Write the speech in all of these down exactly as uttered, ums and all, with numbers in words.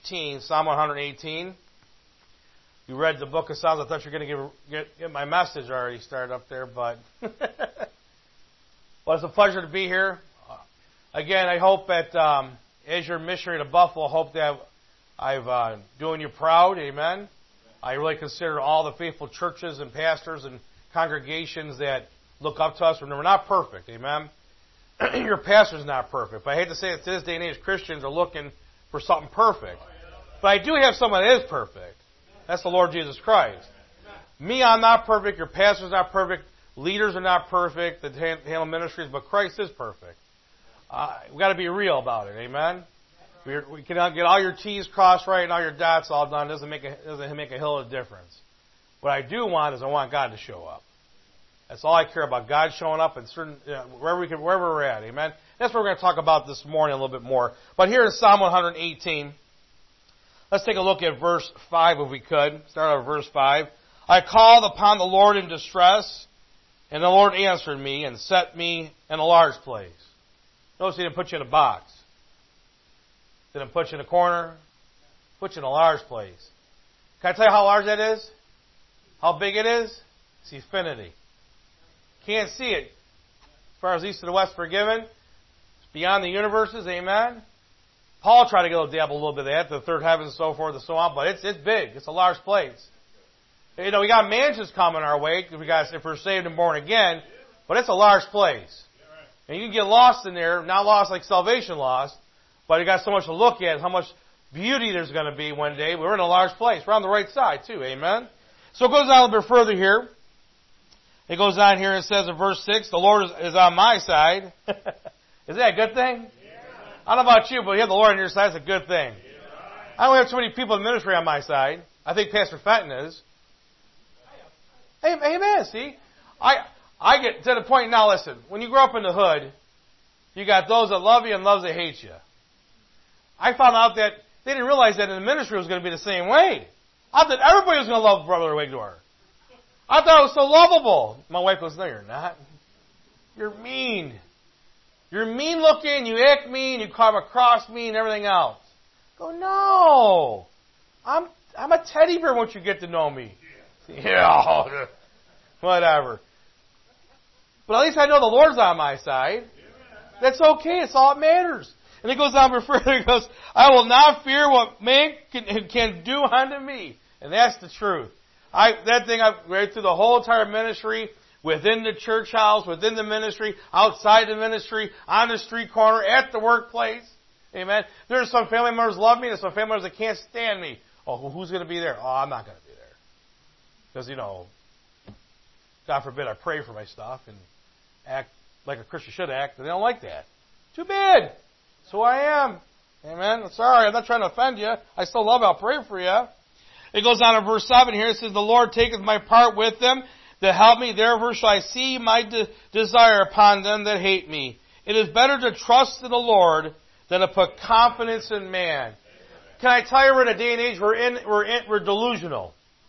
eighteen, Psalm one eighteen. You read the book of Psalms. I thought you were going to get, get my message already started up there, but well, it's a pleasure to be here. Again, I hope that um, as your missionary to Buffalo, I hope that I've uh, doing you proud. Amen. I really consider all the faithful churches and pastors and congregations that look up to us. We're not perfect. Amen. Your pastor's not perfect. But I hate to say it, to this day and age, Christians are looking for something perfect. But I do have someone that is perfect. That's the Lord Jesus Christ. Me, I'm not perfect. Your pastor's not perfect. Leaders are not perfect that handle ministries, but Christ is perfect. Uh, we've got to be real about it. Amen. We're, we can get all your T's crossed right and all your dots all done. It doesn't make a, doesn't make a hill of difference. What I do want is I want God to show up. That's all I care about. God showing up in certain you know, wherever we can, wherever we're at. Amen. That's what we're going to talk about this morning a little bit more. But here in Psalm one eighteen, let's take a look at verse five if we could. Start at verse five. I called upon the Lord in distress, and the Lord answered me and set me in a large place. Notice He didn't put you in a box. Didn't put you in a corner. Put you in a large place. Can I tell you how large that is? How big it is? It's infinity. Can't see it. As far as east to the west forgiven, it's beyond the universes, amen? Paul tried to go dabble a little bit of that, the third heavens and so forth and so on, but it's it's big. It's a large place. You know, we got mansions coming our way, we got, if we're saved and born again, but it's a large place. And you can get lost in there, not lost like salvation lost, but you got so much to look at, how much beauty there's going to be one day. We're in a large place. We're on the right side too, amen? So it goes on a little bit further here. It goes on here and says in verse six, the Lord is, is on my side. Is that a good thing? Yeah. I don't know about you, but you have the Lord on your side, it's a good thing. Yeah. I don't have too many people in the ministry on my side. I think Pastor Fenton is. Amen, see? I I get to the point now, listen, when you grow up in the hood, you got those that love you and those that hate you. I found out that they didn't realize that in the ministry it was going to be the same way. I thought everybody was going to love Brother Wigdor. I thought it was so lovable. My wife goes, no, you're not. You're mean. You're mean looking, you act mean, you come across mean, and everything else. I go, no. I'm I'm a teddy bear once you get to know me. Yeah. Whatever. But at least I know the Lord's on my side. That's okay. It's all that matters. And it goes on further. It goes, I will not fear what man can, can do unto me. And that's the truth. I, that thing I've read through the whole entire ministry, within the church house, within the ministry, outside the ministry, on the street corner, at the workplace. Amen. There's some family members love me, there's some family members that can't stand me. Oh, who's going to be there? Oh, I'm not going to be there. Because, you know, God forbid I pray for my stuff and act like a Christian should act, and they don't like that. Too bad. That's who I am. Amen. Sorry, I'm not trying to offend you. I still love you. I'll pray for you. It goes on in verse seven here. It says, the Lord taketh my part with them that help me. Therefore shall I see my de- desire upon them that hate me. It is better to trust in the Lord than to put confidence in man. Can I tell you, we're in a day and age we're in, we're in, we're delusional.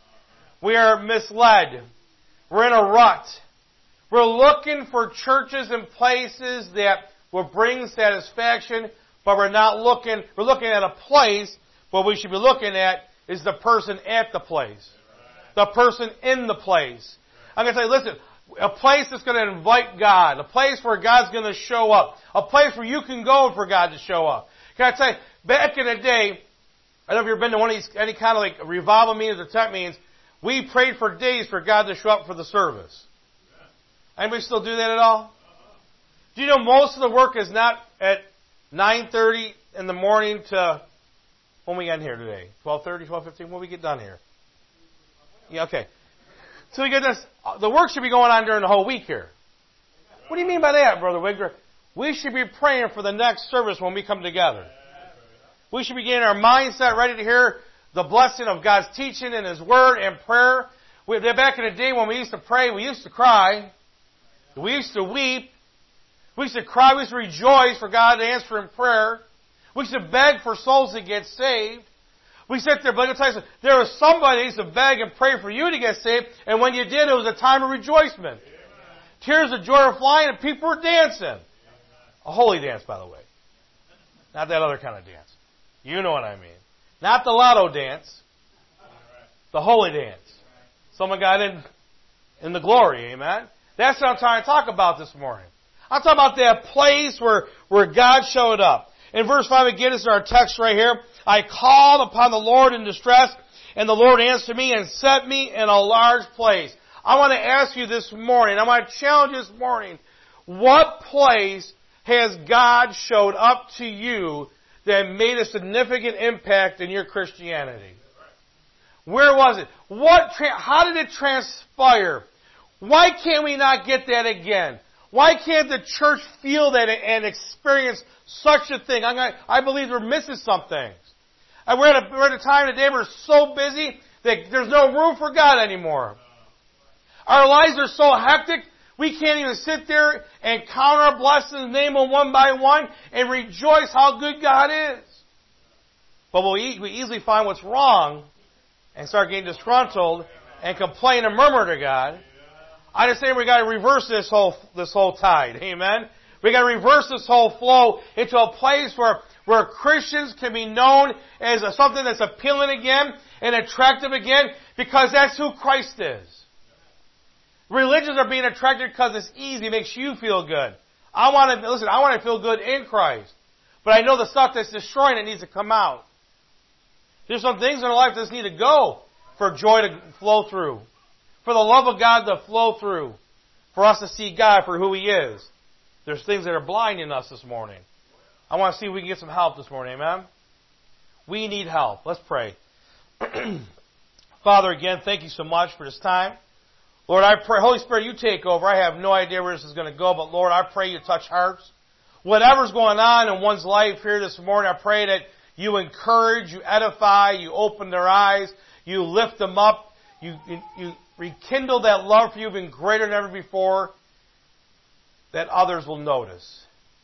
We are misled. We're in a rut. We're looking for churches and places that will bring satisfaction, but we're not looking, we're looking at a place, what we should be looking at is the person at the place. The person in the place. I'm going to tell you, listen, a place that's going to invite God. A place where God's going to show up. A place where you can go for God to show up. Can I tell you, back in the day, I don't know if you've been to one of these, any kind of like revival meetings or tent meetings, we prayed for days for God to show up for the service. Anybody still do that at all? Do you know most of the work is not at nine thirty in the morning to when we get in here today? twelve thirty, twelve fifteen, when we get done here? Yeah, okay. So we get this, the work should be going on during the whole week here. What do you mean by that, Brother Wigdor? We should be praying for the next service when we come together. We should be getting our mindset ready to hear the blessing of God's teaching and His Word and prayer. We, back in the day when we used to pray, we used to cry. We used to weep. We used to cry. We used to rejoice for God to answer in prayer. We used to beg for souls to get saved. We sit there, but tell you, there was somebody that used to beg and pray for you to get saved, and when you did, it was a time of rejoicement. Amen. Tears of joy were flying, and people were dancing. Amen. A holy dance, by the way. Not that other kind of dance. You know what I mean. Not the lotto dance. The holy dance. Someone got in in the glory, amen? That's what I'm trying to talk about this morning. I'm talking about that place where, where God showed up. In verse five again, this is our text right here. I called upon the Lord in distress, and the Lord answered me and set me in a large place. I want to ask you this morning, I want to challenge you this morning, what place has God showed up to you that made a significant impact in your Christianity? Where was it? What? How did it transpire? Why can't we not get that again? Why can't the church feel that and experience such a thing? I, I believe we're missing some things. And we're at, a, we're at a time today where we're so busy that there's no room for God anymore. Our lives are so hectic, we can't even sit there and count our blessings, name them one by one, and rejoice how good God is. But we'll e- we easily find what's wrong and start getting disgruntled and complain and murmur to God. I just say we got to reverse this whole this whole tide. Amen. We got to reverse this whole flow into a place where where Christians can be known as a, something that's appealing again and attractive again, because that's who Christ is. Religions are being attracted because it's easy, it makes you feel good. I want to listen. I want to feel good in Christ, but I know the stuff that's destroying it needs to come out. There's some things in our life that just need to go for joy to flow through. For the love of God to flow through. For us to see God for who He is. There's things that are blinding us this morning. I want to see if we can get some help this morning, amen? We need help. Let's pray. Father, again, thank you so much for this time. Lord, I pray, Holy Spirit, you take over. I have no idea where this is going to go, but Lord, I pray you touch hearts. Whatever's going on in one's life here this morning, I pray that you encourage, you edify, you open their eyes, you lift them up, you, you, you rekindle that love for you even greater than ever before, that others will notice,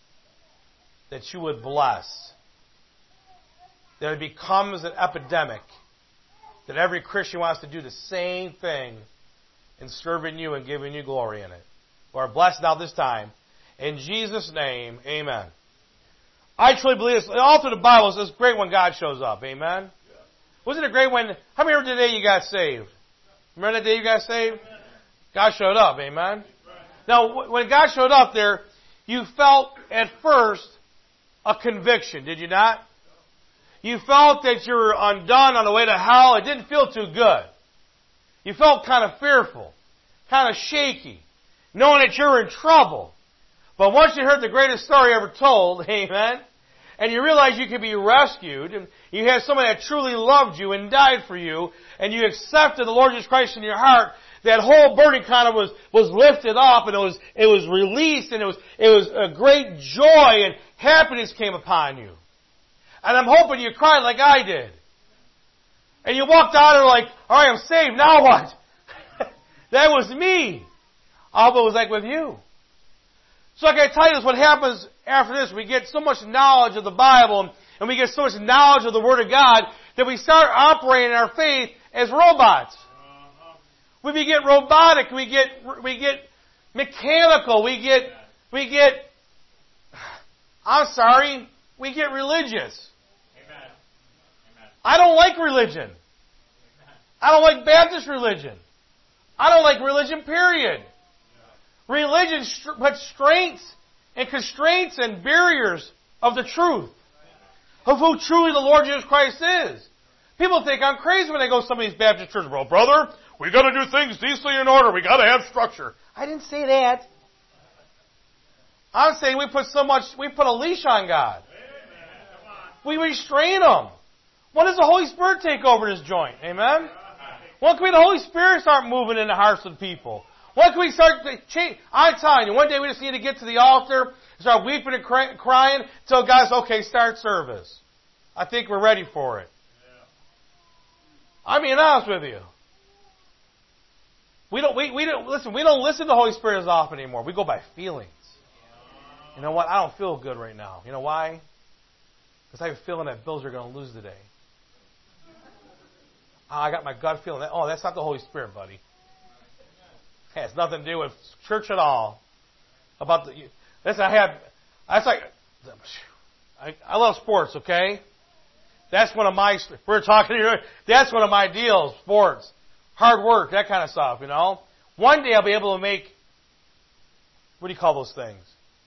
that you would bless, that it becomes an epidemic, that every Christian wants to do the same thing in serving you and giving you glory in it. Lord, bless now this time. In Jesus' name, amen. I truly believe this. All through the Bible, it's great when God shows up. Amen? Yeah. Wasn't it great when, how many remember the day you got saved? Remember that day you got saved? God showed up. Amen? Now, when God showed up there, you felt at first a conviction, did you not? You felt that you were undone on the way to hell. It didn't feel too good. You felt kind of fearful, kind of shaky, knowing that you were in trouble. But once you heard the greatest story ever told, amen, and you realized you could be rescued, and you had someone that truly loved you and died for you, and you accepted the Lord Jesus Christ in your heart, that whole burden kind of was, was lifted up, and it was, it was released, and it was, it was a great joy and happiness came upon you. And I'm hoping you cried like I did. And you walked out and were like, all right, I'm saved, now what? That was me. I hope it was like with you. So like I tell you this, what happens after this, we get so much knowledge of the Bible, and we get so much knowledge of the Word of God, that we start operating our faith as robots. We get robotic, we get, we get mechanical, we get, we get, I'm sorry, we get religious. Amen. Amen. I don't like religion. Amen. I don't like Baptist religion. I don't like religion, period. Yeah. Religion puts strengths and constraints and barriers of the truth, of who truly the Lord Jesus Christ is. People think I'm crazy when they go to some of these Baptist churches. Well, brother, we got to do things decently in order. We got to have structure. I didn't say that. I'm saying we put so much, we put a leash on God. We restrain Him. When does the Holy Spirit take over this joint? Amen? When can we, the Holy Spirit start moving in the hearts of people? When can we start to change? I'm telling you, one day we just need to get to the altar, start weeping and cry, crying, until God says, okay, start service. I think we're ready for it. I'm being honest with you. We don't, we, we don't, listen, we don't listen to the Holy Spirit as often anymore. We go by feelings. You know what? I don't feel good right now. You know why? Because I have a feeling that Bills are going to lose today. Oh, I got my gut feeling that. Oh, that's not the Holy Spirit, buddy. It has nothing to do with church at all. About the, listen, I have, that's like, I, I love sports, okay? That's one of my, we're talking here, that's one of my deals, sports, hard work, that kind of stuff, you know. One day I'll be able to make, what do you call those things?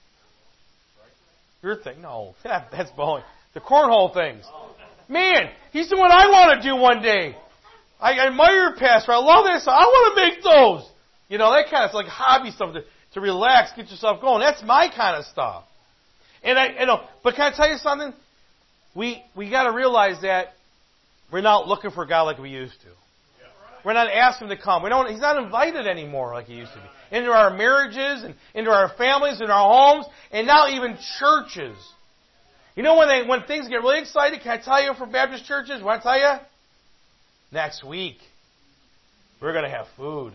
Your thing? No, that's bowling. The cornhole things. Man, he's doing what I want to do one day. I admire Pastor. I love this. I want to make those. You know, that kind of like hobby stuff to, to relax, get yourself going. That's my kind of stuff. And I, you know, but can I tell you something? We we got to realize that we're not looking for God like we used to. We're not asking him to come. We don't. He's not invited anymore like he used to be. Into our marriages and into our families and our homes and now even churches. You know when they when things get really excited, can I tell you for Baptist churches? Want to tell you? Next week, we're going to have food.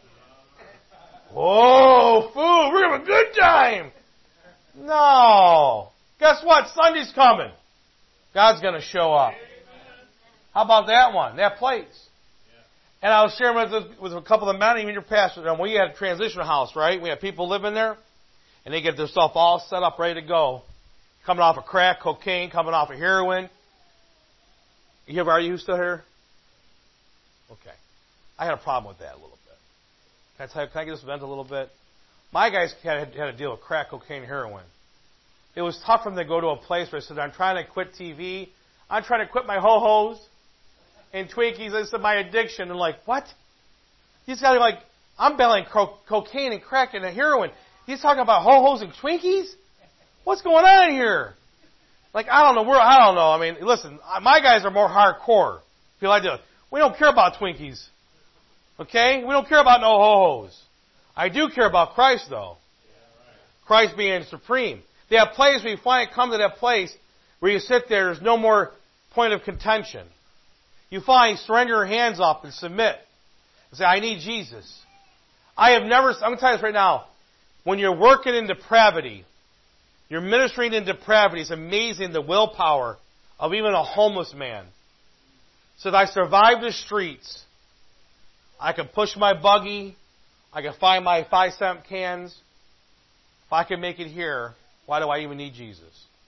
Whoa, food! We're going to have a good time. No. Guess what? Sunday's coming. God's going to show up. How about that one? That place. And I was sharing with, with a couple of men, even your pastor, and we had a transition house, right? We had people living there, and they get their stuff all set up, ready to go. Coming off of crack, cocaine, coming off of heroin. You ever, are you still here? Okay. I had a problem with that a little bit. Can I tell you, can I get this vent a little bit? My guys had, had to deal with crack, cocaine, heroin. It was tough for them to go to a place where I said, I'm trying to quit T V. I'm trying to quit my ho-hos and Twinkies. I said, my addiction. And like, what? He's got like, I'm battling co- cocaine and crack and heroin. He's talking about ho-hos and Twinkies? What's going on here? Like, I don't know. We're, I don't know. I mean, listen, my guys are more hardcore. Feel like this. We don't care about Twinkies. Okay? We don't care about no ho-hos. I do care about Christ, though. Christ being supreme. That place where you finally come to that place where you sit there, there's no more point of contention. You finally surrender your hands up and submit. And say, I need Jesus. I have never, I'm going to tell you this right now. When you're working in depravity, you're ministering in depravity, it's amazing the willpower of even a homeless man. So that I survived the streets. I can push my buggy. I can find my five cent cans. If I can make it here, why do I even need Jesus?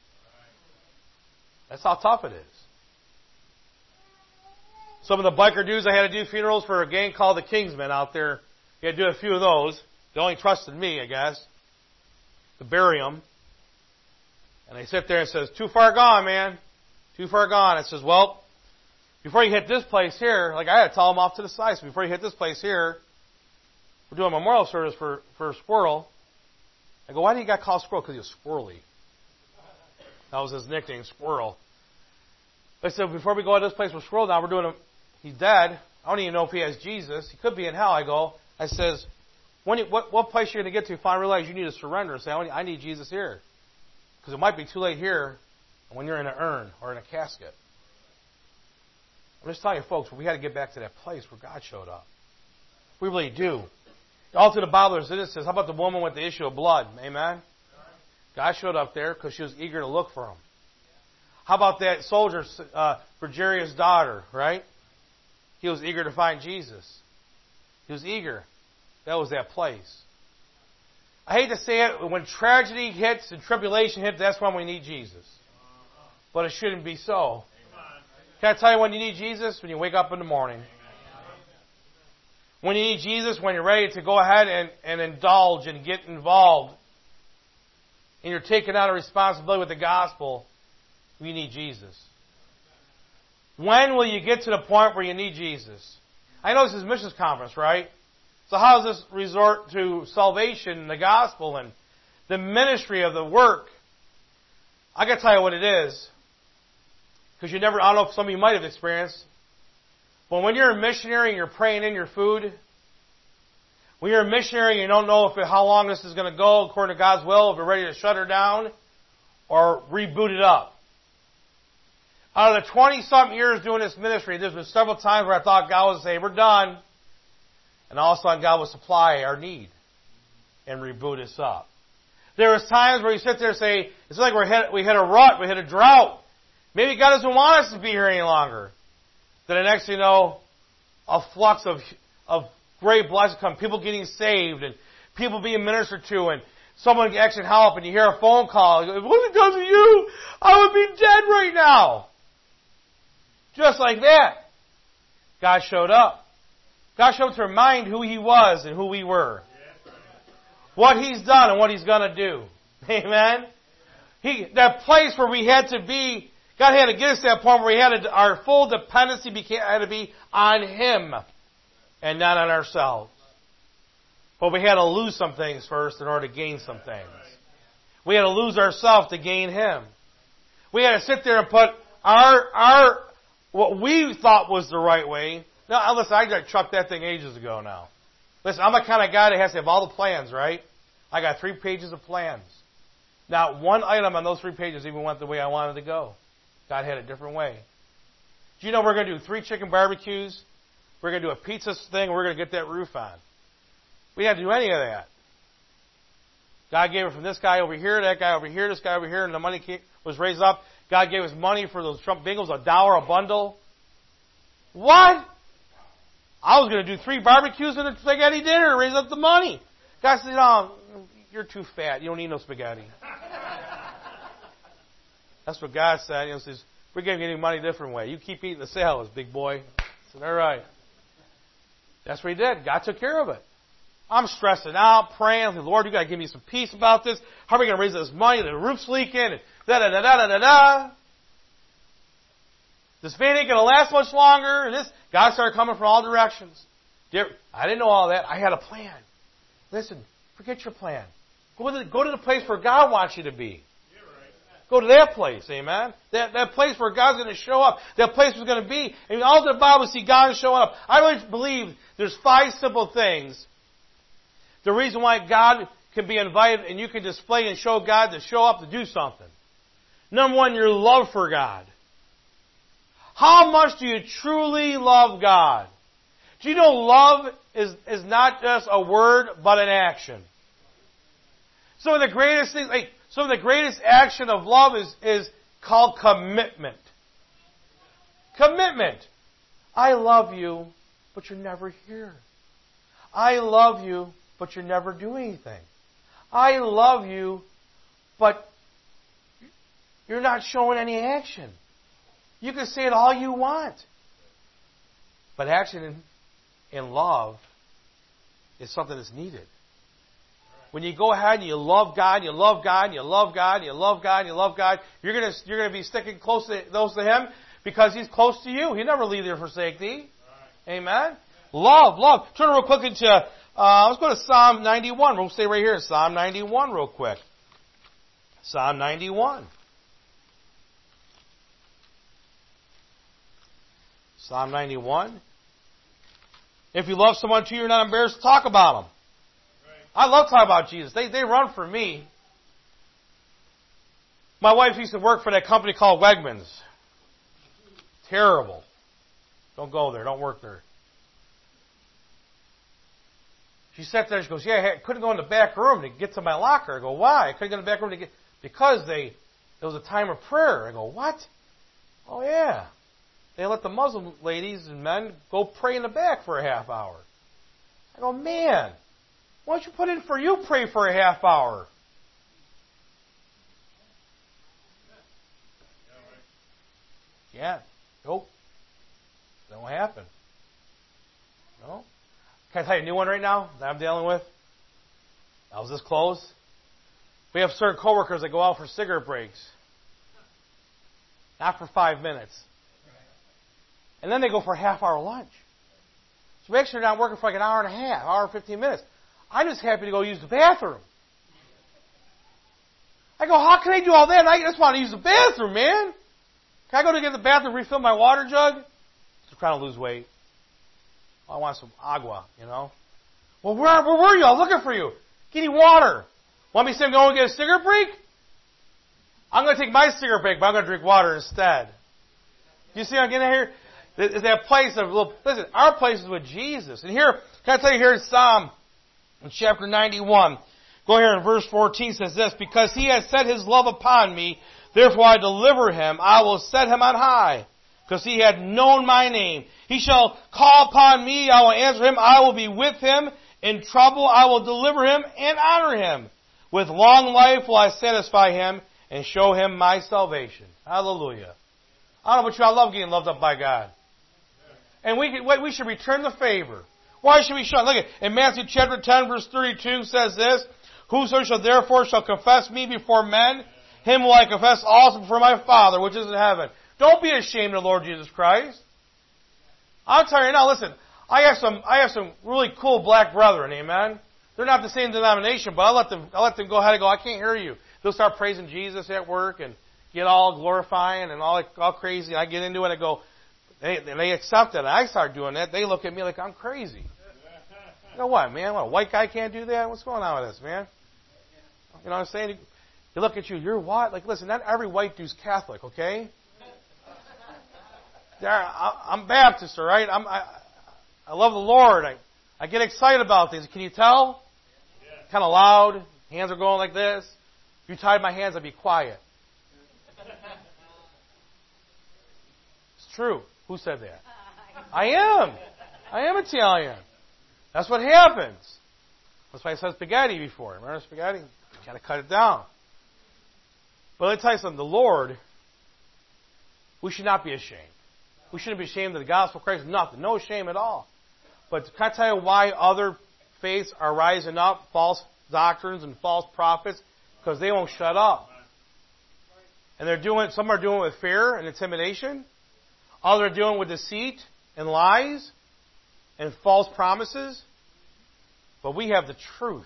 That's how tough it is. Some of the biker dudes I had to do funerals for a gang called the Kingsmen out there. You had to do a few of those. They only trusted me, I guess, to bury them. And they sit there and says, too far gone, man. Too far gone. It says, well, before you hit this place here, like I had to tell them off to the side, so before you hit this place here, we're doing a memorial service for, for a squirrel. I go, why do you got called Squirrel? Because he was squirrely. That was his nickname, Squirrel. I said, before we go to this place with Squirrel, now we're doing a, he's dead. I don't even know if he has Jesus. He could be in hell. I go, I says, when you, what, what place are you going to get to if I realize you need to surrender and say, I need Jesus here? Because it might be too late here when you're in an urn or in a casket. I'm just telling you, folks, we had to get back to that place where God showed up. We really do. All through the Bible, it says, how about the woman with the issue of blood? Amen? God showed up there because she was eager to look for him. How about that soldier, uh, Virginia's daughter, right? He was eager to find Jesus. He was eager. That was that place. I hate to say it, when tragedy hits and tribulation hits, that's when we need Jesus. But it shouldn't be so. Can I tell you when you need Jesus? When you wake up in the morning. When you need Jesus, when you're ready to go ahead and, and indulge and get involved, and you're taking out a responsibility with the gospel, you need Jesus. When will you get to the point where you need Jesus? I know this is missions conference, right? So how does this resort to salvation and the gospel and the ministry of the work? I got to tell you what it is. Because you never, I don't know if some of you might have experienced. But when you're a missionary and you're praying in your food, when you're a missionary and you don't know if how long this is going to go according to God's will, if you're ready to shut her down or reboot it up. Out of the twenty-something years doing this ministry, there's been several times where I thought God would say, we're done. And all of a sudden God would supply our need and reboot us up. There was times where you sit there and say, it's like we're hit, we hit a rut, we hit a drought. Maybe God doesn't want us to be here any longer. Then the next thing you know, a flux of of great blessings come, people getting saved and people being ministered to and someone asking help and you hear a phone call. If it wasn't because of you, I would be dead right now. Just like that, God showed up. God showed up to remind who He was and who we were. What He's done and what He's going to do. Amen? He, that place where we had to be, God had to get us to that point where we had to, our full dependency became, had to be on Him and not on ourselves. But we had to lose some things first in order to gain some things. We had to lose ourselves to gain Him. We had to sit there and put our, our, what we thought was the right way. Now, listen, I chucked that thing ages ago now. Listen, I'm the kind of guy that has to have all the plans, right? I got three pages of plans. Not one item on those three pages even went the way I wanted to go. God had a different way. Do you know we're going to do three chicken barbecues? We're going to do a pizza thing. We're going to get that roof on. We didn't have to do any of that. God gave it from this guy over here, that guy over here, this guy over here, and the money was raised up. God gave us money for those Trump bingos, a dollar a bundle. What? I was going to do three barbecues and a spaghetti dinner and raise up the money. God said, "No, you're too fat. You don't need no spaghetti." That's what God said. He says, "We're giving you money a different way. You keep eating the salads, big boy." I said, "All right." That's what He did. God took care of it. I'm stressing out, praying. I said, "Lord, you got to give me some peace about this. How are we going to raise this money? The roof's leaking. And da da da da da da. This van ain't going to last much longer." And this, God started coming from all directions. I didn't know all that. I had a plan. Listen, forget your plan. Go to the, go to the place where God wants you to be. Go to that place, amen? That, that place where God's going to show up. That place was going to be. And all the Bible see God showing up. I really believe there's five simple things. The reason why God can be invited and you can display and show God to show up to do something. Number one, your love for God. How much do you truly love God? Do you know love is, is not just a word, but an action? Some of the greatest things, like, some of the greatest action of love is, is called commitment. Commitment. I love you, but you're never here. I love you, but you never do anything. I love you, but you're not showing any action. You can say it all you want. But action in, in love is something that's needed. When you go ahead and you love God, you love God, you love God, you love God, you love God, you're gonna you're gonna be sticking close to those to Him because He's close to you. He'll never leave you or forsake thee. Right. Amen. Love, love. Turn real quick into uh, let's go to Psalm ninety-one. We'll stay right here in Psalm ninety-one real quick. Psalm ninety-one. Psalm ninety-one. If you love someone too, you're not embarrassed to talk about them. I love talking about Jesus. They they run for me. My wife used to work for that company called Wegmans. Terrible. Don't go there. Don't work there. She sat there and she goes, "Yeah, I couldn't go in the back room to get to my locker." I go, "Why?" I couldn't go in the back room to get because they there was a time of prayer. I go, "What?" "Oh yeah. They let the Muslim ladies and men go pray in the back for a half hour." I go, "Man, why don't you put in for you pray for a half hour?" Yeah. Nope. That won't happen. No. Can I tell you a new one right now that I'm dealing with? I was this close. We have certain coworkers that go out for cigarette breaks. Not for five minutes. And then they go for a half hour lunch. So make sure they're not working for like an hour and a half, hour and fifteen minutes. I'm just happy to go use the bathroom. I go, how can I do all that? I just want to use the bathroom, man. Can I go to get the bathroom, refill my water jug? Just trying to lose weight. I want some agua, you know. Well, where, where were you? I was looking for you. Getting water. Want me to say I'm going to get a cigarette break? I'm going to take my cigarette break, but I'm going to drink water instead. Do you see what I'm getting here? Is that place of, listen, our place is with Jesus. And here, can I tell you here in Psalm, in chapter ninety-one, go here in verse fourteen, says this, "Because He has set His love upon me, therefore I deliver Him. I will set Him on high, because He had known my name. He shall call upon me, I will answer Him. I will be with Him. In trouble I will deliver Him and honor Him. With long life will I satisfy Him and show Him my salvation." Hallelujah. I don't know about you, I love getting loved up by God. And we we should return the favor. Why should we shun? Look at in Matthew chapter ten, verse thirty-two says this, whoso shall therefore shall confess me before men, him will I confess also before my Father which is in heaven. Don't be ashamed of the Lord Jesus Christ. I'll tell you now, listen, I have some I have some really cool black brethren, amen? They're not the same denomination, but I let them I let them go ahead and go, I can't hear you. They'll start praising Jesus at work and get all glorifying and all all crazy. I get into it and I go, they they accept it. And I start doing that. They look at me like I'm crazy. You know what, man? What, a white guy can't do that? What's going on with this, man? You know what I'm saying? They look at you, you're what? Like, listen, not every white dude's Catholic, okay? There, I'm Baptist, all right? I'm, I, I love the Lord. I, I get excited about things. Can you tell? Yeah. Kind of loud. Hands are going like this. If you tied my hands, I'd be quiet. It's true. Who said that? I am. I am Italian. That's what happens. That's why I said spaghetti before. Remember spaghetti? You got to cut it down. But let me tell you something. The Lord, we should not be ashamed. We shouldn't be ashamed of the gospel of Christ. Nothing. No shame at all. But can I tell you why other faiths are rising up, false doctrines and false prophets? Because they won't shut up. And they're doing, some are doing it with fear and intimidation. Others are doing it with deceit and lies and false promises. But we have the truth.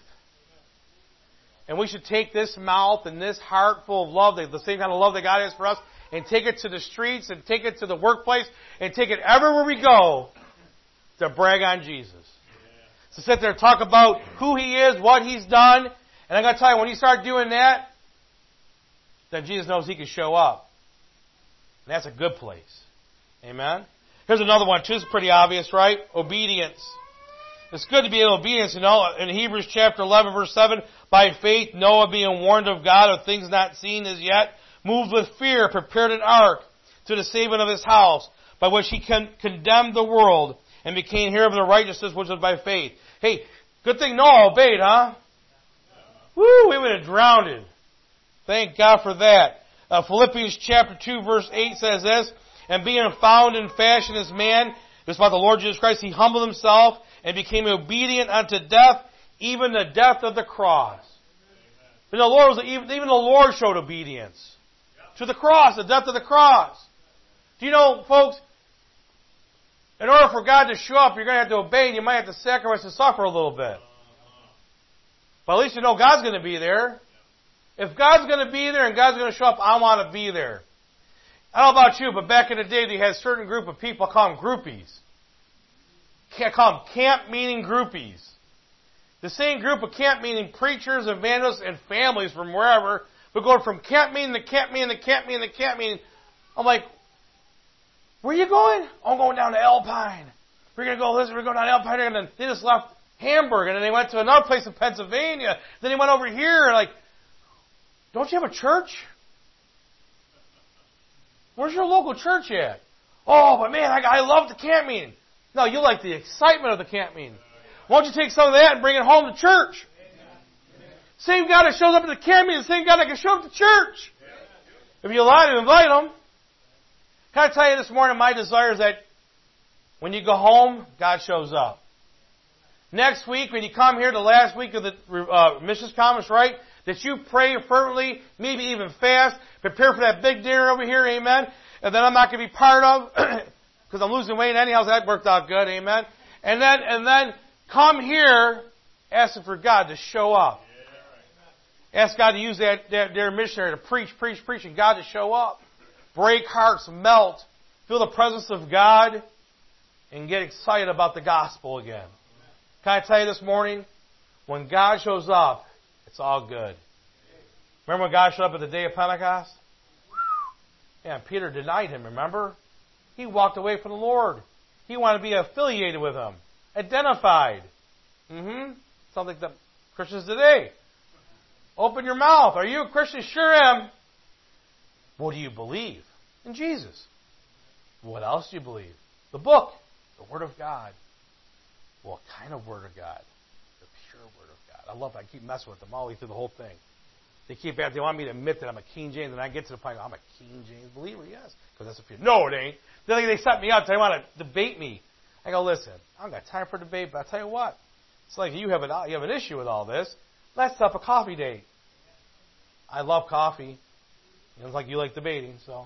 And we should take this mouth and this heart full of love, the same kind of love that God has for us, and take it to the streets and take it to the workplace and take it everywhere we go to brag on Jesus. Yeah. To sit there and talk about who He is, what He's done. And I'm going to tell you, when you start doing that, then Jesus knows He can show up. And that's a good place. Amen? Here's another one, too. It's pretty obvious, right? Obedience. It's good to be in obedience. You know, in Hebrews chapter eleven, verse seven, by faith Noah, being warned of God of things not seen as yet, moved with fear, prepared an ark to the saving of his house, by which he con- condemned the world and became heir of the righteousness which was by faith. Hey, good thing Noah obeyed, huh? Woo, we would have drowned. Thank God for that. Uh, Philippians chapter two, verse eight says this, and being found in fashion as man, this is about the Lord Jesus Christ, He humbled Himself and became obedient unto death, even the death of the cross. You know, the Lord was, even, even the Lord showed obedience. To the cross, the death of the cross. Do you know, folks, in order for God to show up, you're going to have to obey and you might have to sacrifice and suffer a little bit. But at least you know God's going to be there. If God's going to be there and God's going to show up, I want to be there. I don't know about you, but back in the day, they had a certain group of people, call them groupies. Can't call them camp meeting groupies. The same group of camp meeting preachers, evangelists, and families from wherever, but going from camp meeting to camp meeting to camp meeting to camp meeting. I'm like, where are you going? Oh, I'm going down to Alpine. We're going to go listen. We're going down to Alpine. And then they just left Hamburg, and then they went to another place in Pennsylvania. Then they went over here. Like, don't you have a church? Where's your local church at? Oh, but man, I, I love the camp meeting. No, you like the excitement of the camp meeting. Why don't you take some of that and bring it home to church? Same God that shows up at the camp meeting, the same God that can show up at church. If you allow him, invite him. Can I tell you this morning, my desire is that when you go home, God shows up. Next week, when you come here, the last week of the uh, missions conference, right, that you pray fervently, maybe even fast, prepare for that big dinner over here, amen, and then I'm not going to be part of, because I'm losing weight anyhow, so that worked out good, amen, and then, and then come here asking for God to show up. Ask God to use that, that their missionary to preach, preach, preach, and God to show up. Break hearts, melt, feel the presence of God, and get excited about the gospel again. Can I tell you this morning? When God shows up, it's all good. Remember when God showed up at the day of Pentecost? Yeah, Peter denied Him, remember? He walked away from the Lord. He wanted to be affiliated with Him. Identified. Mm-hmm. Sounds like the Christians today. Open your mouth. Are you a Christian? Sure am. What do you believe? In Jesus. What else do you believe? The book. The Word of God. What kind of Word of God? The pure Word of God. I love it. I keep messing with them all the way through the whole thing. They keep at, they want me to admit that I'm a King James, and I get to the point, I'm a King James believer, yes, because that's a few. No, it ain't. Then they set me up. They want to debate me. I go, listen, I don't got time for debate, but I tell you what, it's like you have an you have an issue with all this. Let's set up a coffee date. I love coffee. It's like you like debating, so.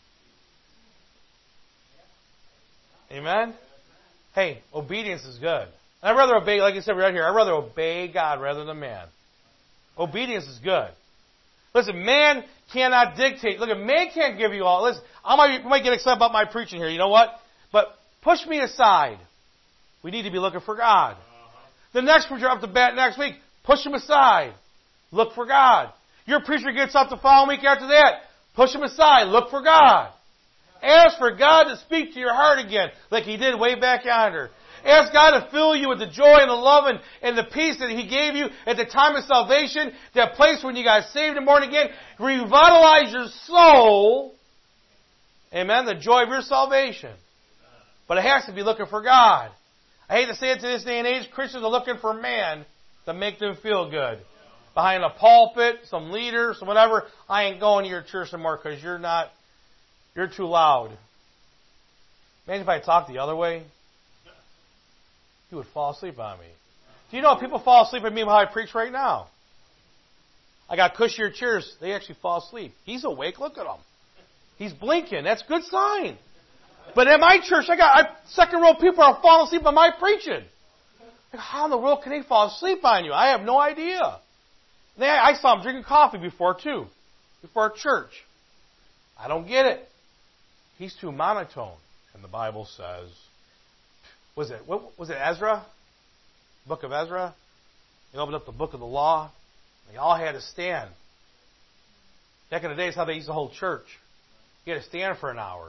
Amen? Hey, obedience is good. And I'd rather obey, like I said right here, I'd rather obey God rather than man. Obedience is good. Listen, man cannot dictate. Look, man can't give you all. Listen, I might, might get excited about my preaching here. You know what? But push me aside. We need to be looking for God. The next preacher up to bat next week, push him aside. Look for God. Your preacher gets up the following week after that, push him aside. Look for God. Ask for God to speak to your heart again, like He did way back yonder. Ask God to fill you with the joy and the love and, and the peace that He gave you at the time of salvation, that place when you got saved and born again. Revitalize your soul. Amen. The joy of your salvation. But it has to be looking for God. I hate to say it to this day and age, Christians are looking for man to make them feel good. Behind a pulpit, some leader, some whatever. I ain't going to your church anymore because you're not, you're too loud. Imagine if I talked the other way. You would fall asleep on me. Do you know people fall asleep on me while I preach right now? I got cushier chairs. They actually fall asleep. He's awake. Look at him. He's blinking. That's a good sign. But at my church, I got I, second row people are falling asleep on my preaching. Like, how in the world can they fall asleep on you? I have no idea. They, I saw them drinking coffee before too, before church. I don't get it. He's too monotone. And the Bible says, was it what was it Ezra? Book of Ezra? They opened up the book of the law. They all had to stand. Back in the days, how they used to hold church. You had to stand for an hour.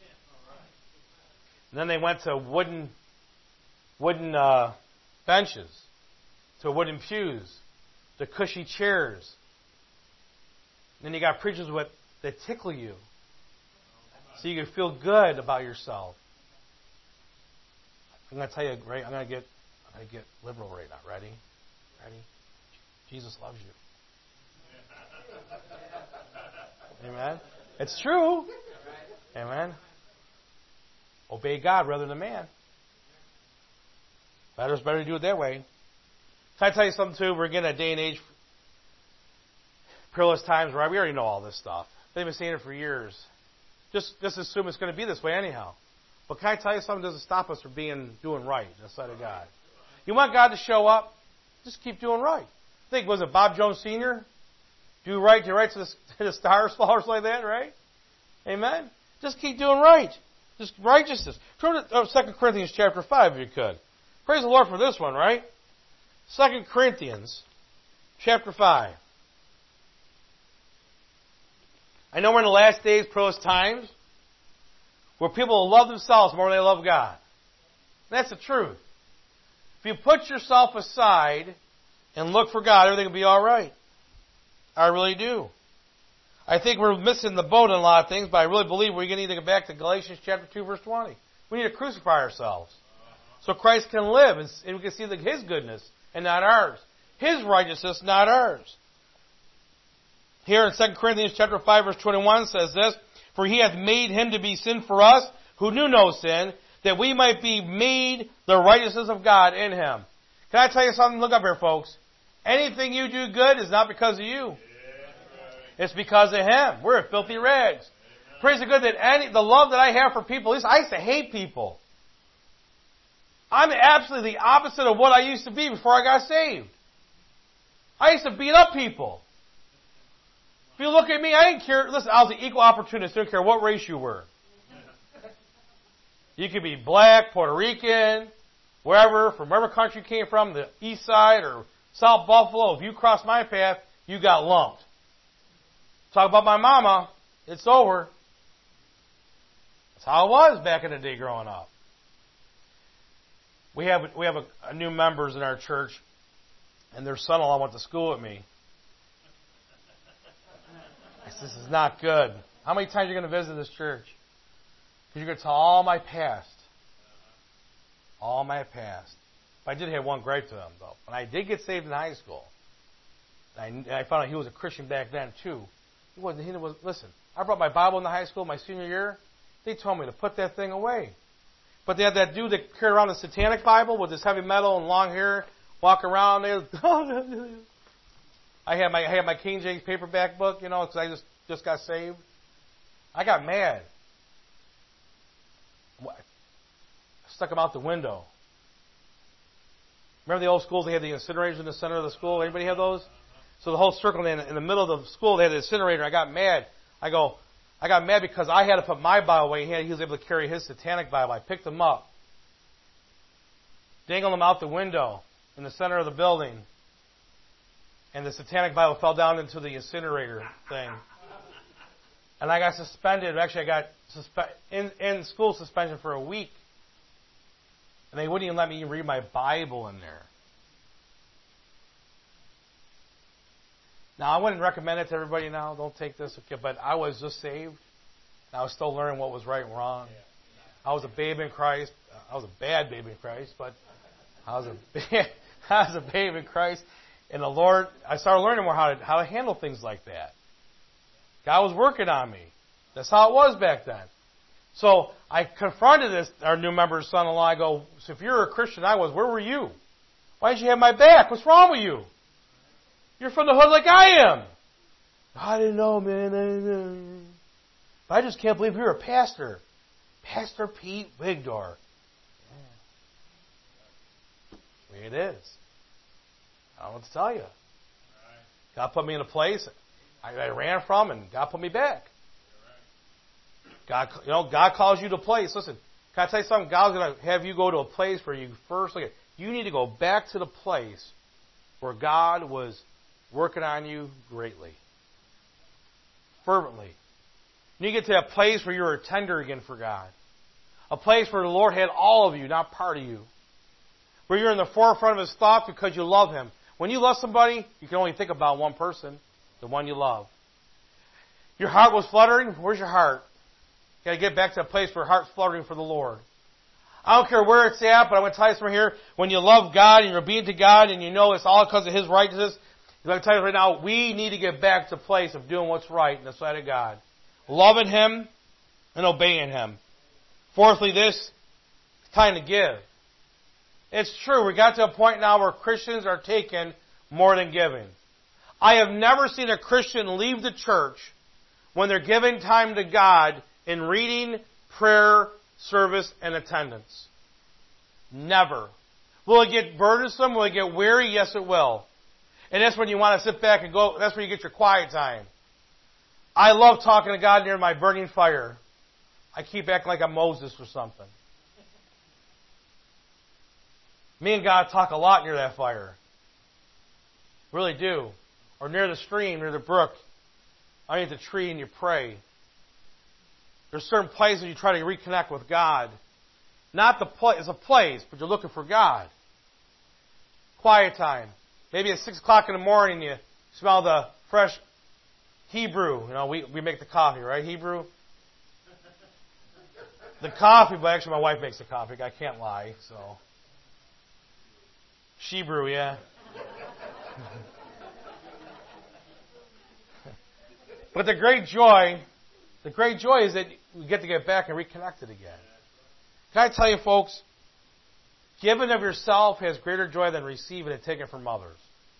And then they went to wooden, wooden uh, benches, to wooden pews, to cushy chairs. And then you got preachers with that tickle you, so you can feel good about yourself. I'm going to tell you, right? I'm going to get, I'm going to get liberal right now. Ready? Ready? Jesus loves you. Amen. It's true. Amen. Obey God rather than man. Better is better to do it that way. Can I tell you something too? We're getting a day and age, perilous times, right? We already know all this stuff. They've been saying it for years. Just, just assume it's going to be this way anyhow. But can I tell you something that doesn't stop us from being doing right in the sight of God? You want God to show up? Just keep doing right. I think, was it Bob Jones Senior? Do right, do right to the, to the stars fall or something like that, right? Amen? Just keep doing right. Just righteousness. Turn to oh, Second Corinthians chapter five if you could. Praise the Lord for this one, right? Second Corinthians chapter five. I know we're in the last days, perilous times, where people will love themselves more than they love God. And that's the truth. If you put yourself aside and look for God, everything will be all right. I really do. I think we're missing the boat on a lot of things, but I really believe we're going to need to go back to Galatians chapter two, verse twenty. We need to crucify ourselves so Christ can live and we can see His goodness and not ours. His righteousness, not ours. Here in Second Corinthians chapter five, verse twenty-one says this, "For He hath made Him to be sin for us, who knew no sin, that we might be made the righteousness of God in Him." Can I tell you something? Look up here, folks. Anything you do good is not because of you. It's because of Him. We're filthy rags. Praise the good that any, the love that I have for people, at least I used to hate people. I'm absolutely the opposite of what I used to be before I got saved. I used to beat up people. If you look at me, I didn't care. Listen, I was an equal opportunist. I didn't care what race you were. You could be black, Puerto Rican, wherever, from wherever country you came from, the east side or South Buffalo. If you crossed my path, you got lumped. Talk about my mama, it's over. That's how it was back in the day growing up. We have we have a, a new members in our church, and their son-in-law went to school with me. I said, "This is not good. How many times are you going to visit this church? Because you're going to tell all my past. All my past." But I did have one gripe to them, though. When I did get saved in high school, I, I found out he was a Christian back then, too. He wasn't, he was, listen, I brought my Bible into high school my senior year. They told me to put that thing away. But they had that dude that carried around the Satanic Bible with his heavy metal and long hair, walk around there. I had my I had my King James paperback book, you know, because I just, just got saved. I got mad. I stuck them out the window. Remember the old schools? They had the incinerators in the center of the school. Anybody have those? So the whole circle in, in the middle of the school, they had the incinerator. I got mad. I go, I got mad because I had to put my Bible away. He, had, he was able to carry his Satanic Bible. I picked them up, dangled them out the window in the center of the building, and the Satanic Bible fell down into the incinerator thing. And I got suspended. Actually, I got suspe- in, in school suspension for a week. And they wouldn't even let me even read my Bible in there. Now, I wouldn't recommend it to everybody now. Don't take this, okay? But I was just saved. And I was still learning what was right and wrong. I was a babe in Christ. I was a bad babe in Christ, but I was a bad, I was a babe in Christ. And the Lord, I started learning more how to how to handle things like that. God was working on me. That's how it was back then. So I confronted this, our new member's son-in-law. I go, so if you're a Christian, I was, where were you? Why did you have my back? What's wrong with you? You're from the hood like I am. I didn't know, man. But I just can't believe you're a pastor. Pastor Pete Wigdor. Yeah. The way it is. I don't know what to tell you. God put me in a place I, I ran from, and God put me back. God, you know, God calls you to a place. Listen, can I tell you something? God's going to have you go to a place where you first look at. You need to go back to the place where God was working on you greatly, fervently. You need to get to that place where you're tender again for God, a place where the Lord had all of you, not part of you, where you're in the forefront of His thoughts because you love Him. When you love somebody, you can only think about one person, the one you love. Your heart was fluttering. Where's your heart? You got to get back to a place where your heart's fluttering for the Lord. I don't care where it's at, but I'm going to tell you something here. When you love God and you're obedient to God and you know it's all because of His righteousness, I'm going to tell you right now, we need to get back to a place of doing what's right in the sight of God. Loving Him and obeying Him. Fourthly, this, it's time to give. It's true. We got to a point now where Christians are taking more than giving. I have never seen a Christian leave the church when they're giving time to God in reading, prayer, service, and attendance. Never. Will it get burdensome? Will it get weary? Yes, it will. And that's when you want to sit back and go, that's where you get your quiet time. I love talking to God near my burning fire. I keep acting like I'm Moses or something. Me and God talk a lot near that fire. Really do. Or near the stream, near the brook. Underneath the tree and you pray. There's certain places you try to reconnect with God. Not the place, it's a place, but you're looking for God. Quiet time. Maybe at six o'clock in the morning you smell the fresh Hebrew. You know, we, we make the coffee, right? Hebrew? The coffee, but actually my wife makes the coffee. I can't lie, so. Shebrew, yeah. But the great joy, the great joy is that we get to get back and reconnect it again. Can I tell you, folks, giving of yourself has greater joy than receiving and taking from others.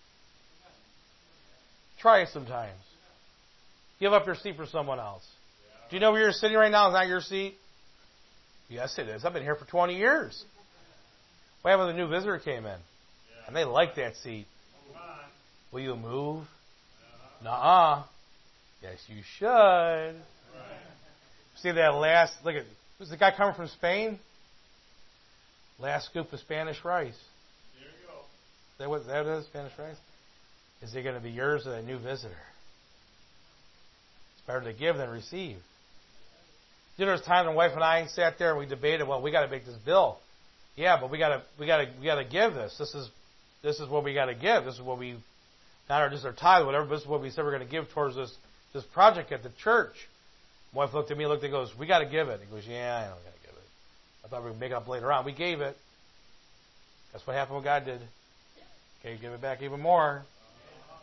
Try it sometimes. Give up your seat for someone else. Do you know where you're sitting right now is not your seat? Yes, it is. I've been here for twenty years. What happened when the new visitor came in? And they like that seat. Will you move? Nuh-uh. Yes, you should. See that last, look at, was the guy coming from Spain? Last scoop of Spanish rice. There you go. Is that what that is, Spanish rice? Is it going to be yours or that new visitor? It's better to give than receive. You know, there's time my wife and I sat there and we debated, well, we got to make this bill. Yeah, but we got to we got to we got to give this. This is this is what we got to give. This is what we, not our, just our tithe, whatever. But this is what we said we're going to give towards this this project at the church. My wife looked at me, looked and goes, "We got to give it." He goes, "Yeah, I know we got to give it." I thought we would make it up later on. We gave it. That's what happened when God did. Okay, give it back even more.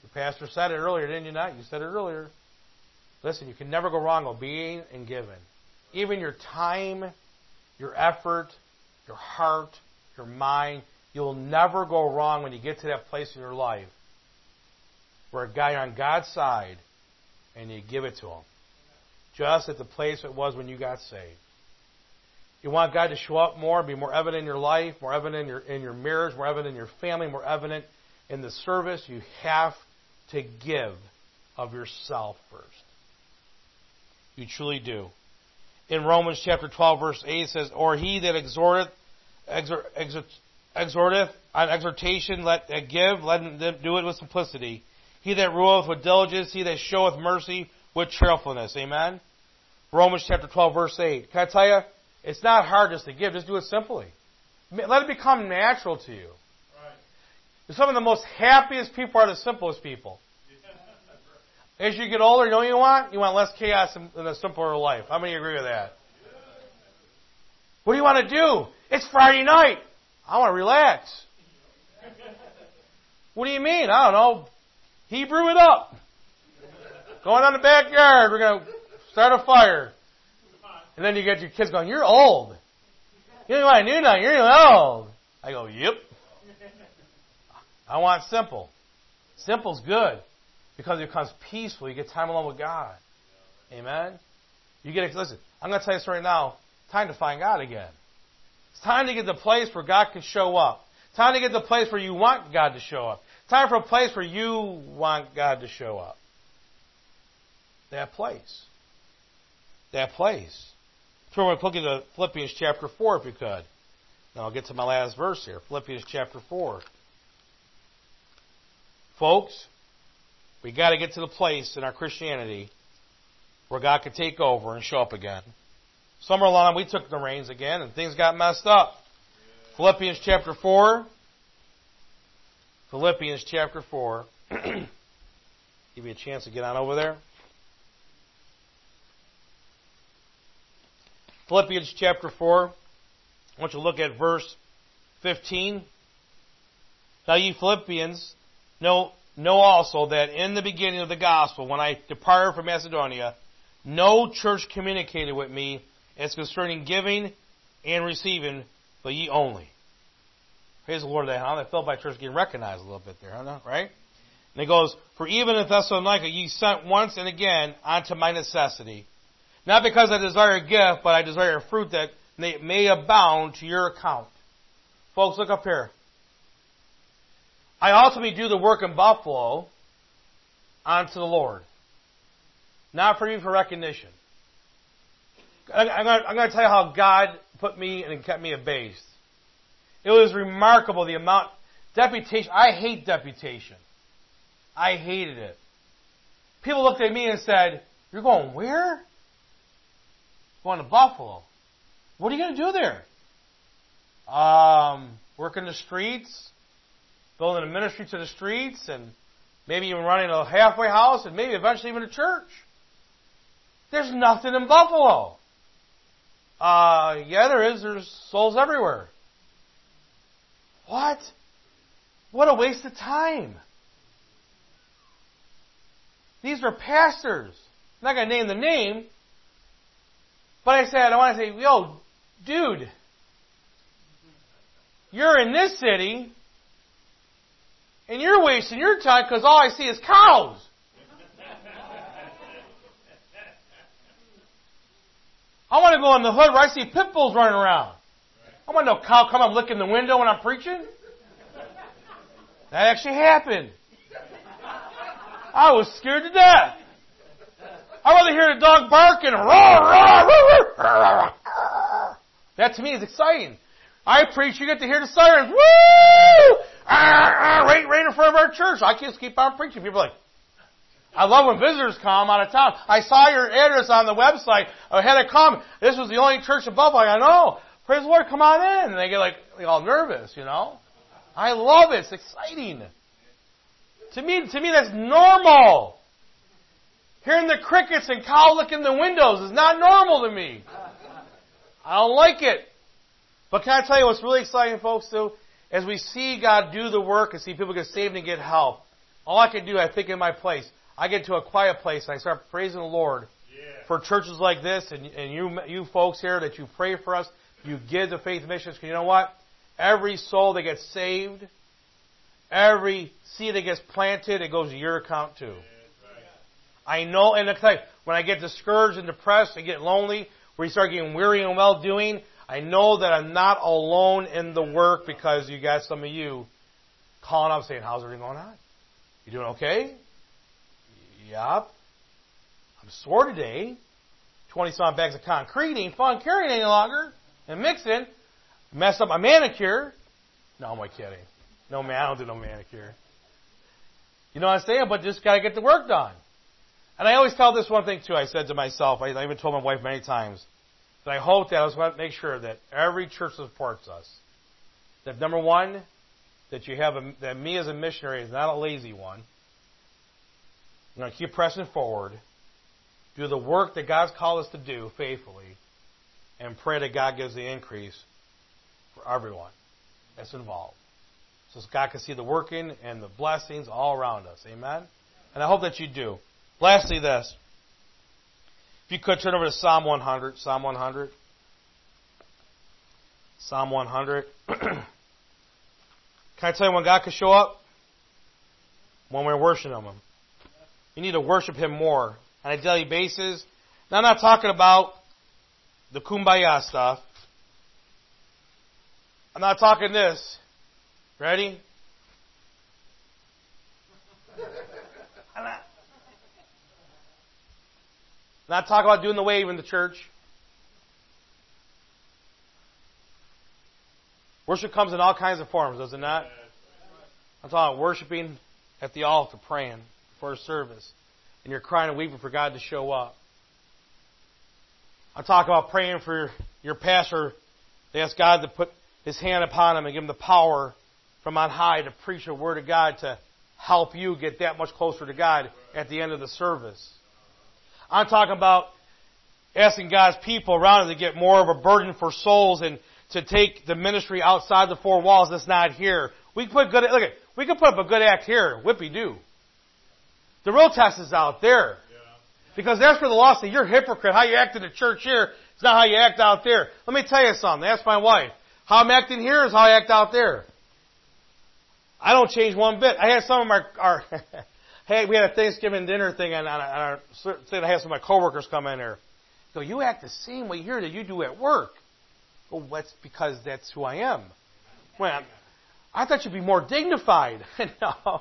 The pastor said it earlier, didn't you not? You said it earlier. Listen, you can never go wrong obeying and giving. Even your time, your effort, your heart, your mind, you'll never go wrong when you get to that place in your life where a guy on God's side and you give it to him. Just at the place it was when you got saved. You want God to show up more, be more evident in your life, more evident in your, in your marriage, more evident in your family, more evident in the service. You have to give of yourself first. You truly do. In Romans chapter twelve, verse eight, it says, Or he that exhorteth, exhort, exhort, exhorteth on exhortation, let uh, give, let him do it with simplicity. He that ruleth with diligence, he that showeth mercy with cheerfulness. Amen? Romans chapter twelve, verse eight. Can I tell you, it's not hard just to give. Just do it simply. Let it become natural to you. Right. Some of the most happiest people are the simplest people. As you get older, you know what you want? You want less chaos and a simpler life. How many agree with that? What do you want to do? It's Friday night. I want to relax. What do you mean? I don't know. Hebrew it up. Going on the backyard. We're going to start a fire. And then you get your kids going, you're old. You don't want to do nothing. You're old. I go, yep. I want simple. Simple's good. Because it becomes peaceful. You get time alone with God. Amen? You get, listen, I'm going to tell you this right now. Time to find God again. It's time to get to the place where God can show up. Time to get to the place where you want God to show up. Time for a place where you want God to show up. That place. That place. Turn with quickly to Philippians chapter four if you could. Now I'll get to my last verse here. Philippians chapter four. Folks, we got to get to the place in our Christianity where God could take over and show up again. Somewhere along we took the reins again and things got messed up. Yeah. Philippians chapter four. Philippians chapter four. Give you a chance to get on over there. Philippians chapter four. I want you to look at verse fifteen. Now ye Philippians know Know also that in the beginning of the gospel, when I departed from Macedonia, no church communicated with me as concerning giving and receiving, but ye only. Praise the Lord, that huh? That Philippi church getting recognized a little bit there, huh? Right? And it goes, For even in Thessalonica ye sent once and again unto my necessity, not because I desire a gift, but I desire a fruit that may abound to your account. Folks, look up here. I ultimately do the work in Buffalo unto the Lord. Not for you for recognition. I'm going to tell you how God put me and kept me abased. It was remarkable the amount, deputation, I hate deputation. I hated it. People looked at me and said, you're going where? Going to Buffalo. What are you going to do there? Um, work in the streets. Building a ministry to the streets, and maybe even running a halfway house, and maybe eventually even a church. There's nothing in Buffalo. Uh, yeah, there is. There's souls everywhere. What? What a waste of time. These are pastors. I'm not going to name the name, but I said, I want to say, yo, dude, you're in this city, and you're wasting your time because all I see is cows. I want to go in the hood where I see pit bulls running around. I want no cow come up licking the window when I'm preaching. That actually happened. I was scared to death. I'd rather hear the dog barking. That to me is exciting. I preach, you get to hear the sirens. Woo! Right, right in front of our church. I can't keep on preaching. People are like, I love when visitors come out of town. I saw your address on the website. I had to come. This was the only church in Buffalo. I know. Praise the Lord, come on in. And they get like, like all nervous, you know. I love it. It's exciting. To me, to me, that's normal. Hearing the crickets and cow licking the windows is not normal to me. I don't like it. But can I tell you what's really exciting, folks, too? As we see God do the work and see people get saved and get help, All I can do, I think in my place, I get to a quiet place and I start praising the Lord yeah. for churches like this and, and you you folks here that you pray for us, you give to Faith Missions. Because you know what? Every soul that gets saved, every seed that gets planted, it goes to your account too. I know, and when I get discouraged and depressed and get lonely, where you start getting weary and well-doing, I know that I'm not alone in the work because you got some of you calling up saying, how's everything going on? You doing okay? Yup. I'm sore today. twenty-some bags of concrete ain't fun carrying any longer. And mixing. Messed up my manicure. No, I'm only kidding. No, man, I don't do no manicure. You know what I'm saying? But just got to get the work done. And I always tell this one thing, too. I said to myself, I even told my wife many times, that I hope that I was going to make sure that every church supports us. That, number one, that you have a, that me as a missionary is not a lazy one. I'm going to keep pressing forward, do the work that God's called us to do faithfully, and pray that God gives the increase for everyone that's involved. So God can see the working and the blessings all around us. Amen? And I hope that you do. Lastly, this. If you could turn over to Psalm one hundred. Psalm one hundred. Psalm one hundred. Can I tell you when God can show up? When we're worshiping Him. You need to worship Him more on a daily basis. Now, I'm not talking about the kumbaya stuff. I'm not talking this. Ready? I'm not, I'm not talking about doing the wave in the church. Worship comes in all kinds of forms, does it not? I'm talking about worshiping at the altar, praying before a service. And you're crying and weeping for God to show up. I'm talking about praying for your pastor to ask God to put His hand upon him and give him the power from on high to preach the Word of God to help you get that much closer to God at the end of the service. I'm talking about asking God's people around us to get more of a burden for souls and to take the ministry outside the four walls that's not here. We can put good, look at, we can put up a good act here, whippy-do. The real test is out there. Because that's where the law says, you're a hypocrite. How you act in the church here is not how you act out there. Let me tell you something. Ask my wife. How I'm acting here is how I act out there. I don't change one bit. I had some of my, our, hey, we had a Thanksgiving dinner thing, and I said I had some of my coworkers come in there. Go, you act the same way here that you do at work. Well, that's because that's who I am. Well, I thought you'd be more dignified. No.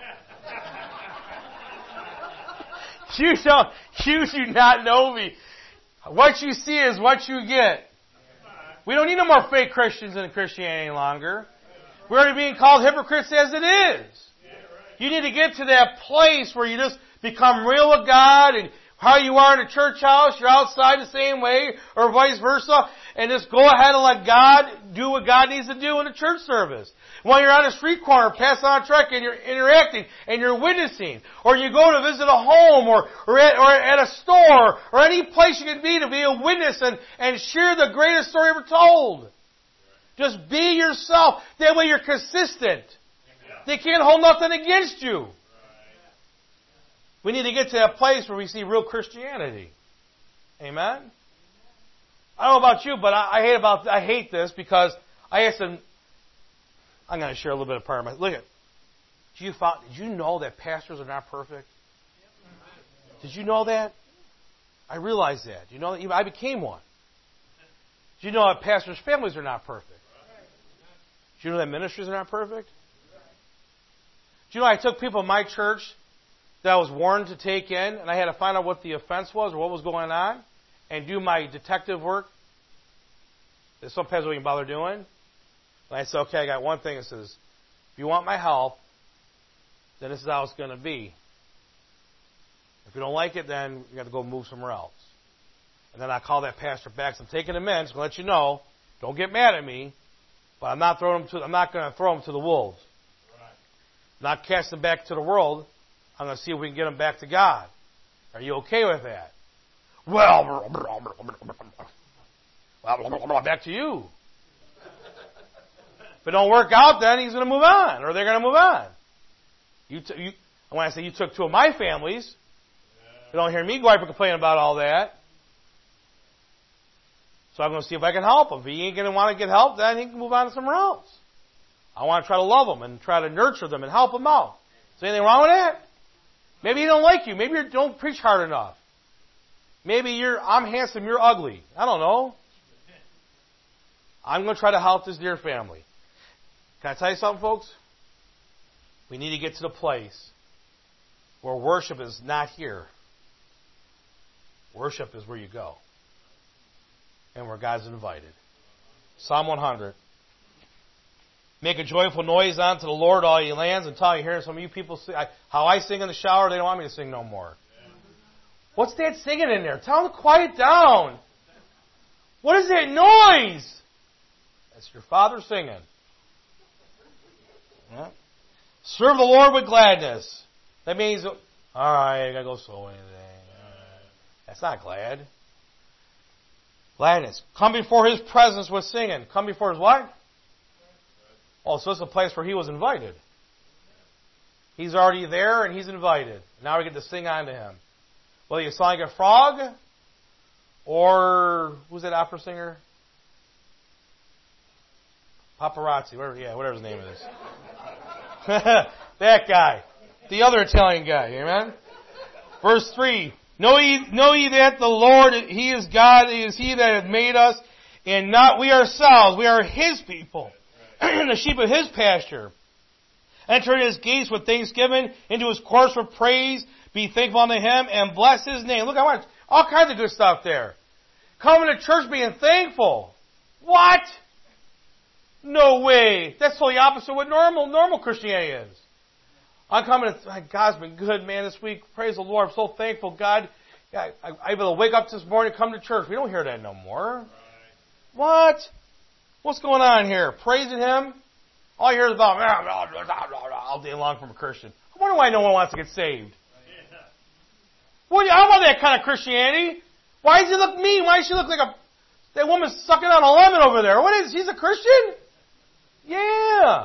You don't, you do not know me. What you see is what you get. We don't need no more fake Christians in Christianity any longer. We're already being called hypocrites as it is. You need to get to that place where you just become real with God, and how you are in a church house, you're outside the same way, or vice versa, and just go ahead and let God do what God needs to do in a church service. While you're on a street corner, passing on a truck, and you're interacting, and you're witnessing, or you go to visit a home, or, or, at, or at a store, or any place you can be to be a witness and, and share the greatest story ever told. Just be yourself. That way you're consistent. They can't hold nothing against you. We need to get to that place where we see real Christianity. Amen? I don't know about you, but I, I hate about I hate this because I asked them. I'm going to share a little bit of part of my. Look at. Did you found, Did you know that pastors are not perfect? Did you know that? I realized that. You know, I became one. Did you know that pastors' families are not perfect? Did you know that ministries are not perfect? Did you know I took people in my church that I was warned to take in, and I had to find out what the offense was or what was going on, and do my detective work that some pastors wouldn't bother doing. And I said, okay, I got one thing. It says, if you want my help, then this is how it's going to be. If you don't like it, then you got to go move somewhere else. And then I call that pastor back. So I'm taking him in, so I'll let you know. Don't get mad at me, but I'm not throwing him to. I'm not going to throw him to the wolves. Right. Not cast him back to the world. I'm going to see if we can get him back to God. Are you okay with that? Well, back to you. If it don't work out, then he's going to move on, or they're going to move on. You, t- you, And when I say you took two of my families, you don't hear me gripe or complain about all that. So I'm going to see if I can help him. If he ain't going to want to get help, then he can move on to somewhere else. I want to try to love them and try to nurture them and help them out. Is there anything wrong with that? Maybe he don't like you. Maybe you don't preach hard enough. Maybe you're, I'm handsome, you're ugly. I don't know. I'm going to try to help this dear family. Can I tell you something, folks? We need to get to the place where worship is not here. Worship is where you go. And where God's invited. Psalm one hundred. Make a joyful noise unto the Lord, all ye lands. Until I hear some of you people sing. I, how I sing in the shower, they don't want me to sing no more. What's that singing in there? Tell them to quiet down. What is that noise? That's your father singing. Yeah. Serve the Lord with gladness. That means, all right, I got to go slow anything. That's not glad. Gladness. Come before His presence with singing. Come before His what? Oh, so it's a place where He was invited. He's already there and He's invited. Now we get to sing on to Him. Whether you sound like a frog or, who's that opera singer? Paparazzi, whatever, yeah, whatever his name is. That guy. The other Italian guy, amen? Verse three. Know ye, know ye that the Lord, He is God, He is He that hath made us, and not we ourselves. We are His people, the sheep of His pasture. Enter His gates with thanksgiving, into His courts with praise. Be thankful unto Him, and bless His name. Look, I want all kinds of good stuff there. Coming to church being thankful. What? No way. That's totally opposite of what normal, normal Christianity is. I'm coming to, God's been good, man, this week. Praise the Lord. I'm so thankful, God. I, I, I'm able to wake up this morning and come to church. We don't hear that no more. Right. What? What's going on here? Praising Him? All I hear is about all day long from a Christian. I wonder why no one wants to get saved. Yeah. Well, I don't want that kind of Christianity. Why does he look mean? Why does she look like a that woman's sucking on a lemon over there? What is? He's a Christian? Yeah.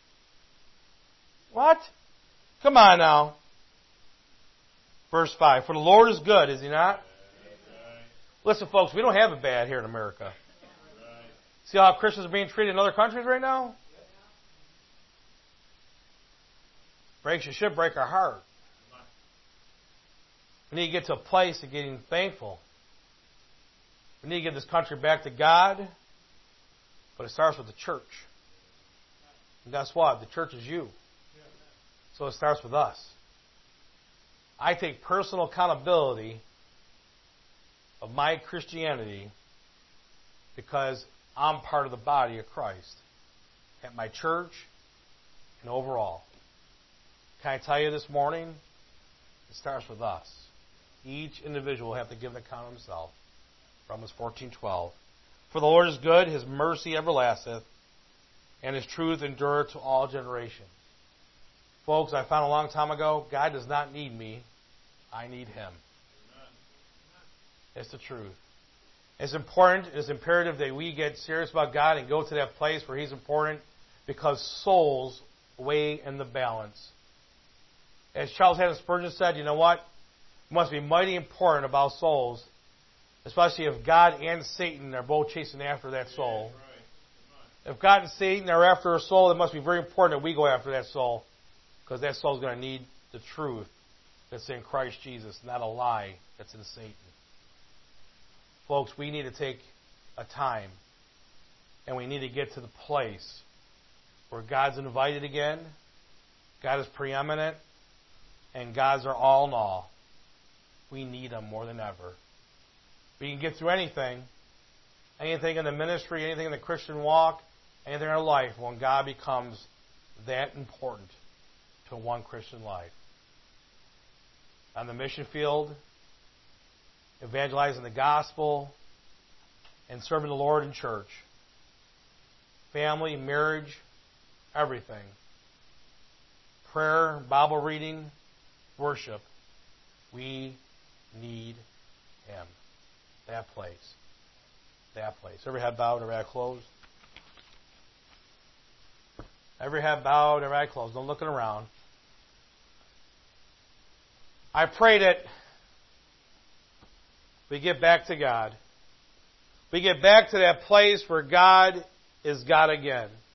What? Come on now. Verse five. For the Lord is good, is He not? Listen, folks, we don't have it bad here in America. See how Christians are being treated in other countries right now? Breaks your ship, break our heart. We need to get to a place of getting thankful. We need to get this country back to God. But it starts with the church. And guess what? The church is you. So it starts with us. I take personal accountability of my Christianity because I'm part of the body of Christ at my church and overall. Can I tell you this morning? It starts with us. Each individual will have to give an account of himself. Romans fourteen twelve. For the Lord is good, His mercy everlasteth, and His truth endureth to all generations. Folks, I found a long time ago, God does not need me. I need Him. It's the truth. It's important, it's imperative that we get serious about God and go to that place where He's important because souls weigh in the balance. As Charles Haddon Spurgeon said, you know what? It must be mighty important about souls, especially if God and Satan are both chasing after that soul. If God and Satan are after a soul, it must be very important that we go after that soul. Because that soul is going to need the truth that's in Christ Jesus, not a lie that's in Satan. Folks, we need to take a time and we need to get to the place where God's invited again, God is preeminent, and God's our all in all. We need Him more than ever. We can get through anything, anything in the ministry, anything in the Christian walk, anything in our life when God becomes that important to one Christian life. On the mission field, evangelizing the gospel, and serving the Lord in church. Family, marriage, everything. Prayer, Bible reading, worship. We need Him. That place. That place. Every head bowed, every eye closed. Every head bowed, every eye closed. Don't looking around. I pray that we get back to God. We get back to that place where God is God again.